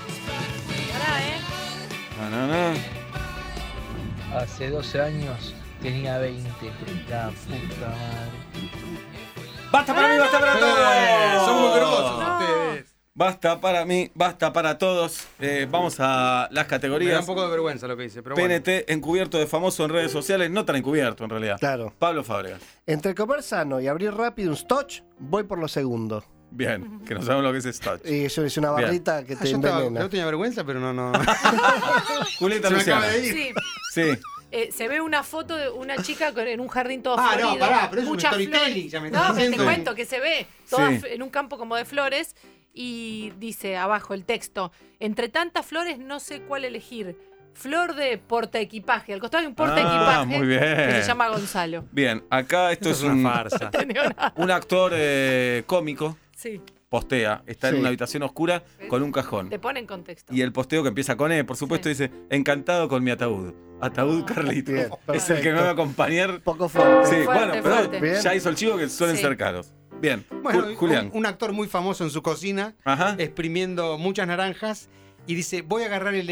Pará, eh. No, no, no. Hace doce años Tenía veinte, la puta madre. ¡Basta para mí, basta para todos! Son muy grosos No. ustedes. Basta para mí, basta para todos. Eh, vamos a las Me da categorías. un poco de vergüenza lo que dice, pero P N bueno. T encubierto de famoso en redes sociales, no tan encubierto en realidad. Claro. Pablo Fábregas. Entre comer sano y abrir rápido un stotch, voy por lo segundo. Bien, que no sabemos lo que es Stotch. Y eso es una Bien. barrita que Ah, te yo, estaba, envenena. yo tenía vergüenza, pero no, no. Julieta Se me acaba Luciana. de ir. Sí. Sí. Eh, se ve una foto de una chica con- en un jardín todo Ah, florido. no, pará, pero es un muchas storytelling, flores. ya me estás No, pero te diciendo. cuento que se ve toda Sí. f- en un campo como de flores y dice abajo el texto, entre tantas flores no sé cuál elegir. Flor de portaequipaje. Al costado hay un portaequipaje Ah, muy bien. que se llama Gonzalo. Bien, acá esto Esto es es un, una farsa. un actor eh, cómico, Sí, postea, está en Sí. una habitación oscura con un cajón. te pone en contexto. Y el posteo que empieza con E, por supuesto, Sí. dice, encantado con mi ataúd. Ataúd Carlito. Bien, Es el que me va a acompañar. Poco fuerte. Sí, Fuerte, bueno, pero fuerte. Bien. ya hizo el chivo que suelen Sí. ser caros. Bien, Bueno, Ju- Julián. Un, un actor muy famoso en su cocina, Ajá. exprimiendo muchas naranjas, y dice, voy a agarrar el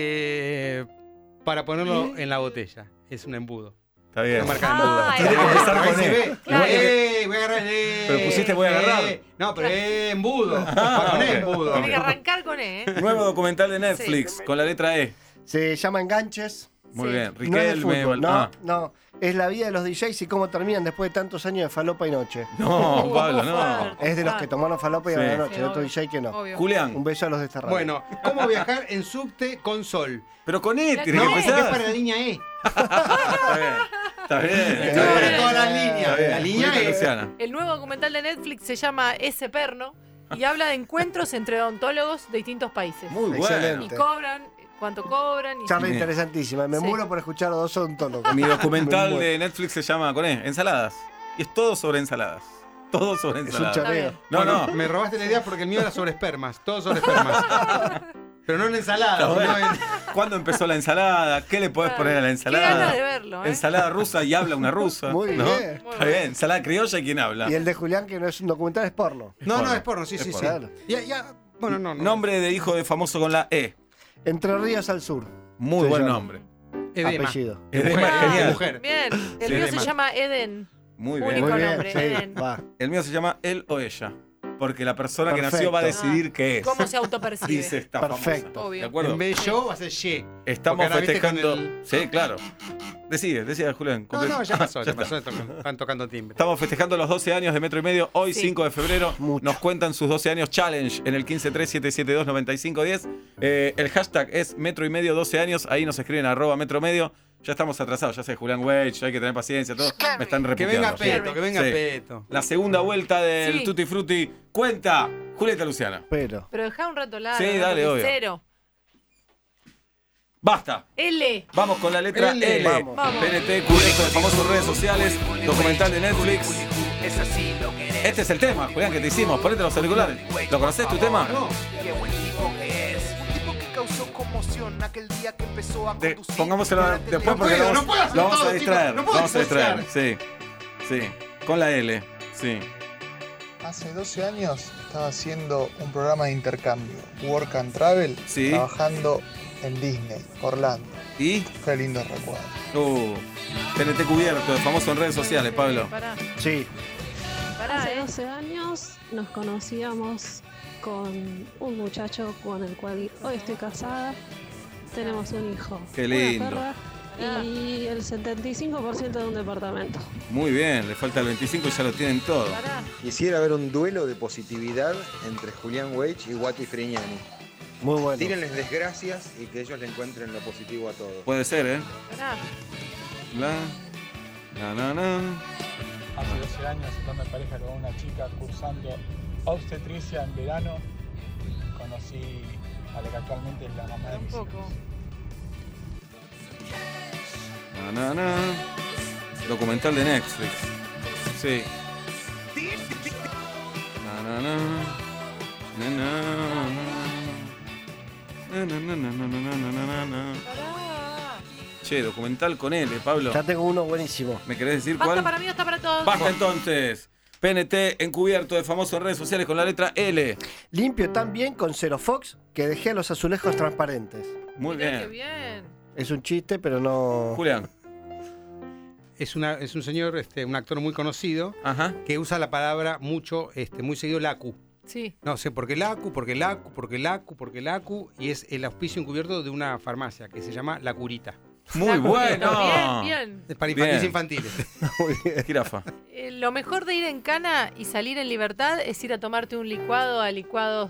eh, para ponerlo en la botella. Es un embudo. Está bien. Una marca de Ah, embudo. ahí Tiene que va. empezar Ahí con se E. ve. Claro. Eh, voy a agarrar el eh, Pero pusiste voy a agarrar. eh. No, pero eh, embudo. Va con ok. E, embudo. Tiene que arrancar con E, ¿eh? Nuevo documental de Netflix con la letra E. Se llama Enganches. Muy Sí. bien. No es de Riquelme. fútbol, no, ah. no. Es la vida de los D Js y cómo terminan después de tantos años de falopa y noche. No, Uh, Pablo, no. fuerte. Es de los que tomaron falopa y Sí. a la noche, Sí, de otro obvio. D J que no. Obvio. Julián. Un beso a los desterrados. Bueno, ¿cómo viajar en subte con sol? Pero con E tiene No, que porque es empezar. para la línea E. Está bien. Está bien. Estoy Está para bien. todas las Está líneas. bien. La línea Julieta E. Luciana. El nuevo documental de Netflix se llama Ese Perno y habla de encuentros entre odontólogos de distintos países. Muy bueno. Y Excelente. cobran, cuánto cobran. Y Charla Sí. interesantísima. Me Sí. muero por escuchar a dos odontólogos. Mi documental Me muero. de Netflix se llama con E, ensaladas. Y es todo sobre ensaladas. Todo sobre Es un ensaladas. choreo. Está No, Bueno, no. Me robaste la idea porque el mío era sobre espermas. Todo sobre espermas. Pero no en ensalada, Está sino bueno. en... ¿Cuándo empezó la ensalada? ¿Qué le podés poner a la Qué ensalada? ganas de verlo, ¿eh? Ensalada rusa y habla una rusa. Muy ¿no? bien. Muy Está bien. bien. Ensalada criolla y quién habla. Y el de Julián, que no es un documental, es porno. No, porno. no, es porno, sí, Es sí, sí. porno. Claro. Ya, ya, bueno, no, no. Nombre de hijo de famoso con la E. Entre Ríos al Sur. Muy Se buen llama. nombre. Edema. Apellido. Edema, Ah, genial. mujer. Bien. El Sí, mío de se mal. llama Eden. Muy Único bien. Muy bien. nombre, Sí, Eden. va. El mío se llama él o ella. Porque la persona que Perfecto. nació va a decidir qué es. ¿Cómo se autopercibe? Dice esta Perfecto. famosa. Obvio. ¿De acuerdo? En vez de yo, va a ser ye. Estamos Porque ahora viste con festejando. el- Sí, claro. Decide, decide, Julián. No, no, ya pasó, ya está. pasó. tocan- Están tocando timbre. Estamos festejando los doce años de Metro y Medio. Hoy, Sí. cinco de febrero, Mucho. nos cuentan sus doce años challenge en el uno cinco tres siete siete dos nueve cinco uno cero. Eh, el hashtag es Metro y Medio doce años. Ahí nos escriben arroba Metro Medio. Ya estamos atrasados, ya sé, Julián Wage, hay que tener paciencia, todo. Me están Que repitiendo. venga Peto, que venga Sí. Peto. La segunda vuelta del Sí. Tutti Frutti. Cuenta, Julieta Luciana. Pero. Pero dejá un rato largo. Sí, ¿no? dale, Porque obvio. Cero. Basta. L. Vamos con la letra L. L. Vamos. Vamos. P N T, cubierto de famosas redes sociales, documental de Netflix. Este es el tema, Julián, que te hicimos. Ponete los auriculares. ¿Lo conoces tu tema? No. De- pongámoselo después No porque puedo, lo no vamos, puedo hacer lo vamos todo, a distraer. chicos, no Lo puedo vamos a distraer. disociar. Sí, sí. Con la L. Sí. Hace doce años estaba haciendo un programa de intercambio, Work and Travel, Sí. trabajando en Disney, Orlando. Y. Qué lindo recuerdo. Uh, P N T cubierto, de famoso en redes sociales, Pablo. Pará, Sí. pará, Hace eh. doce años nos conocíamos con un muchacho con el cual hoy estoy casada. Tenemos un hijo. Qué una lindo. perra y el setenta y cinco por ciento de un departamento. Muy bien, le falta el veinticinco y ya lo tienen todo. Pará. Quisiera ver un duelo de positividad entre Julián Wage y Guati Frignani. Muy bueno. Tírenles desgracias y que ellos le encuentren lo positivo a todos. Puede ser, ¿eh? Pará. La. Na, na, na. Hace doce años estando en pareja con una chica cursando obstetricia en verano, conocí a la que actualmente es la mamá de Un mis hijos. poco. Na, na, na. Documental de Netflix. Sí. Na, na, na. Na, na, na. Na, na, na, na, na, na, na, na, na. Pará. Che, documental con L, Pablo. Ya tengo uno buenísimo. ¿Me querés decir Basta cuál? para mí, basta para todos. Basta entonces. P N T encubierto de famoso en redes sociales con la letra L. Limpio tan bien con Zero Fox que dejé los azulejos transparentes. Muy Mirá qué bien. bien. Es un chiste, pero no. Julián. es, una, es un señor, este, un actor muy conocido, Ajá. que usa la palabra mucho, este, muy seguido, lacu. Sí. No sé, porque lacu, porque lacu, porque lacu, porque lacu, y es el auspicio encubierto de una farmacia que se llama La Curita. Muy La bueno. Curita, Bien, bien. Es para infantiles Bien. infantiles. Muy bien. Jirafa. Eh, lo mejor de ir en cana y salir en libertad es ir a tomarte un licuado a licuados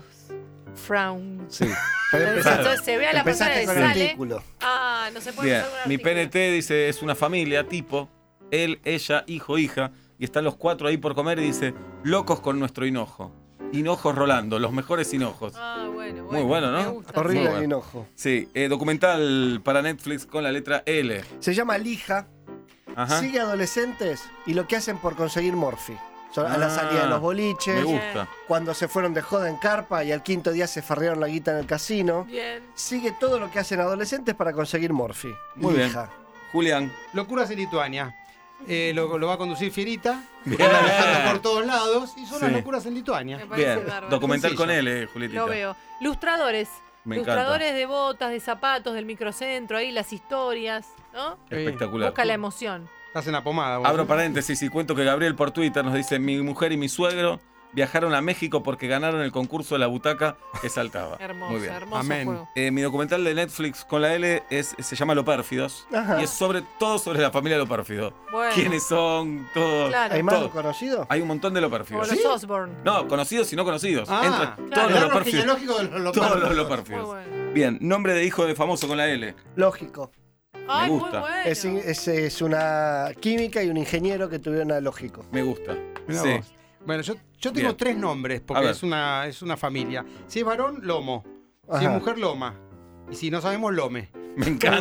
Frown. Sí. Pero Entonces, empezá- entonces se ve a la persona empezaste que con el sale. artículo. Ah, no se puede Bien, usar un mi artículo. P N T dice es una familia, tipo, él, ella, hijo, hija, y están los cuatro ahí por comer y dice, locos con nuestro hinojo. Hinojos Rolando, los mejores hinojos. Ah, bueno, bueno. Muy bueno, me ¿no? gusta. Horrible Muy el bueno. hinojo. Sí, eh, documental para Netflix con la letra L. Se llama Lija. Ajá. Sigue adolescentes y lo que hacen por conseguir morfi. So- a la Ah, salida de los boliches, Me gusta. cuando se fueron de joda en carpa y al quinto día se farrearon la guita en el casino. Bien. Sigue todo lo que hacen adolescentes para conseguir morfi. Muy bien. Lija. Julián. Locuras en Lituania. Eh, lo, lo va a conducir Fierita. Bien. Está viajando por todos lados y son Sí. las locuras en Lituania. Me parece Bien. bárbaro. Documental Sencillo. con L, Julietita. Lo veo. Lustradores. Me encanta. Lustradores de botas, de zapatos, del microcentro, ahí las historias, ¿no? Espectacular. Busca la emoción. Estás en la pomada, vos. Abro paréntesis y cuento que Gabriel por Twitter nos dice, mi mujer y mi suegro viajaron a México porque ganaron el concurso de la butaca que saltaba. Hermoso, Muy bien. hermoso Amén. juego. Eh, mi documental de Netflix con la L es, se llama Lo Pérfidos. Ajá. Y es sobre todo sobre la familia Lo Pérfido. Bueno. ¿Quiénes son? Todo. Claro. ¿Hay más todo. conocido? Hay un montón de Lo O Pérfidos. los Osborne. No, conocidos y no conocidos. Ah, Entran claro. todos El los Lo árbol Pérfidos. genealógico de los Lo Todos los Pérfidos. Lo Muy Pérfidos. bueno. Bien, nombre de hijo de famoso con la L. Lógico. Ay, muy gusta. bueno. Es, es, es una química y un ingeniero que tuvieron a Lógico. Me gusta. Mirá Sí. vos. Bueno, yo, yo tengo Bien. tres nombres A porque ver. es una, es una familia. Si es varón, Lomo. Si Ajá. es mujer, Loma. Y si no sabemos, Lome. Me encanta.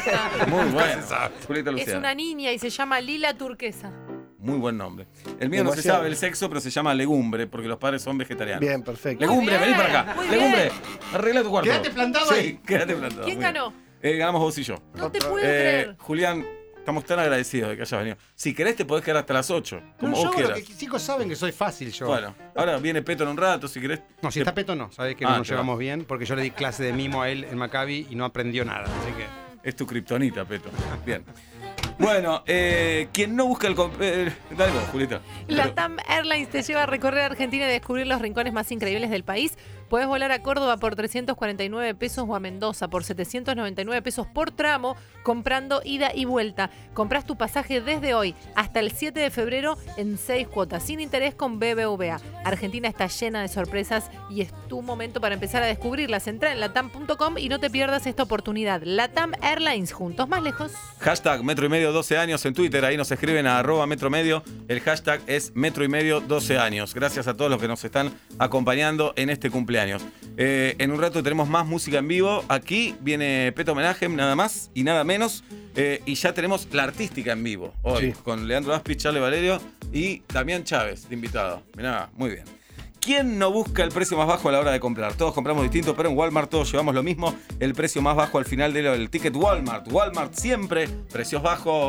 Muy bueno. Julieta Es Luciana. una niña y se llama Lila Turquesa. Muy buen nombre. El mío no se Demasiado. sabe el sexo, pero se llama legumbre, porque los padres son vegetarianos. Bien, perfecto. Legumbre, Muy vení bien, para acá. muy Legumbre, bien. arregla tu cuarto. Quédate plantado sí, ahí. quédate plantado. ¿Quién Muy bien. ganó? Eh, ganamos vos y yo. No te Otro. puedo Eh, creer. Julián, estamos tan agradecidos de que hayas venido. Si querés, te podés quedar hasta las ocho, como No, yo vos hago lo quieras. que chicos saben que soy fácil yo. Bueno, ahora viene Peto en un rato, si querés. No, si te- está Peto no, sabés que Ah, no nos te va. llevamos bien porque yo le di clase de mimo a él en Maccabi y no aprendió nada. Así que. Es tu kriptonita, Peto. Bien. Bueno, eh, quien no busca el... com- Eh, dale vos, Julieta. La Pero- TAM Airlines te lleva a recorrer Argentina y descubrir los rincones más increíbles del país. Puedes volar a Córdoba por trescientos cuarenta y nueve pesos o a Mendoza por setecientos noventa y nueve pesos por tramo, comprando ida y vuelta. Comprás tu pasaje desde hoy hasta el siete de febrero en seis cuotas, sin interés con B B V A. Argentina está llena de sorpresas y es tu momento para empezar a descubrirlas. Entra en latam punto com y no te pierdas esta oportunidad. LATAM Airlines, juntos más lejos. Hashtag Metro y Medio doce años en Twitter, ahí nos escriben a arroba Metro Medio. El hashtag es Metro y Medio doce años. Gracias a todos los que nos están acompañando en este cumpleaños. Eh, en un rato tenemos más música en vivo. Aquí viene Peto Homenaje, nada más y nada menos. Eh, y ya tenemos la artística en vivo hoy, Sí. con Leandro Aspi, Charle Valerio y Damián Chávez de invitado. Mirá, muy bien. ¿Quién no busca el precio más bajo a la hora de comprar? Todos compramos distinto, pero en Walmart todos llevamos lo mismo. El precio más bajo al final del ticket Walmart. Walmart siempre, precios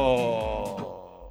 bajos.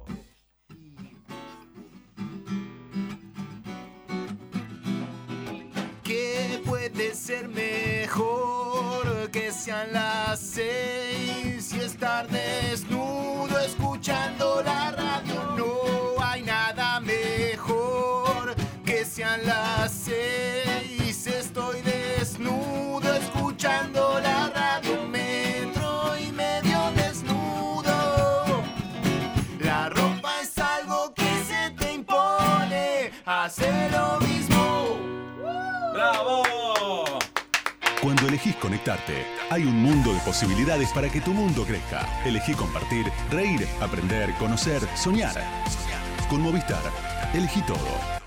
¿Qué puede ser mejor que sean las seis y estar desnudo escuchando la radio? No hay nada mejor que sean las seis. Estoy desnudo escuchando la radio. Metro y medio desnudo. La ropa es algo que se te impone. Hace lo mismo. ¡Bravo! Cuando elegís conectarte, hay un mundo de posibilidades para que tu mundo crezca. Elegí compartir, reír, aprender, conocer, soñar. Con Movistar, elegí todo.